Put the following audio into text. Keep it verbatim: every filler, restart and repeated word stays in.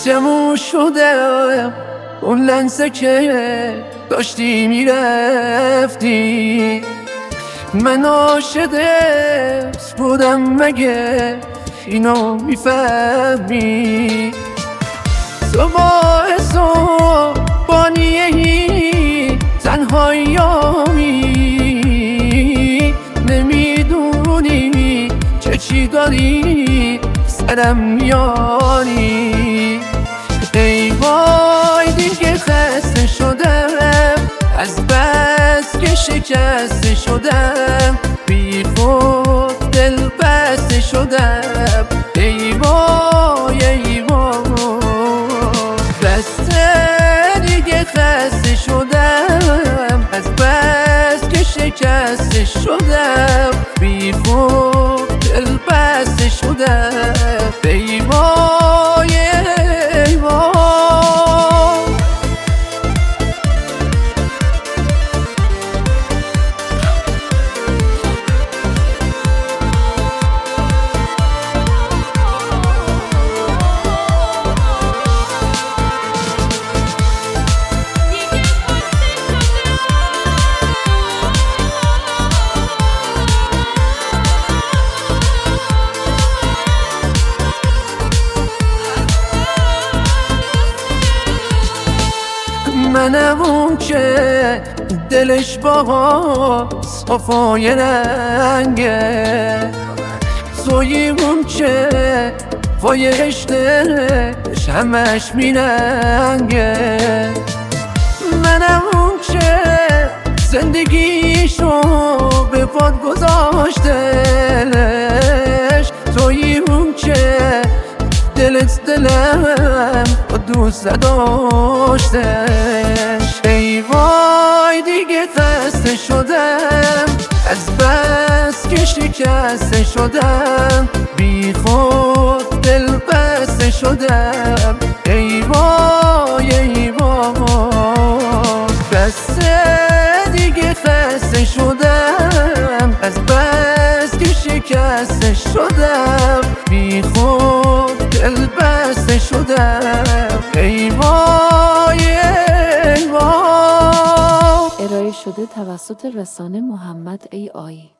فراموش شده اون لحظه که داشتی میرفتی. من عاشقت بودم مگه اینو میفهمی؟ تو باعث و بانیهی تنهاییامی، نمیدونی چه چی داری سرم میاری. ای وای دیگه خسته شدم از بس که شکسته شدم، بی خود دل بسته شدم. ای وای ای وای بسته دیگه خسته شدم از بس که شکسته شدم، بی خود دل بسته شدم. ای وای ای وای منم اون که دلش با صفای رنگه، توی اون که وای عشقش همش میرنگه. منم اون که زندگیشو به پاد گذاشتش، توی اون که دلت دلم با دوست نداشتش. ای وای دیگه خسته شدم از بس که شکسته شدم، بی خود دل بسته شدم. ای وای ای وای بسته دیگه خسته شدم از بس که شکسته شدم، بی خود دل بسته شدم. ای وای ای وای. ارائه شده توسط رسانه محمد ای آی.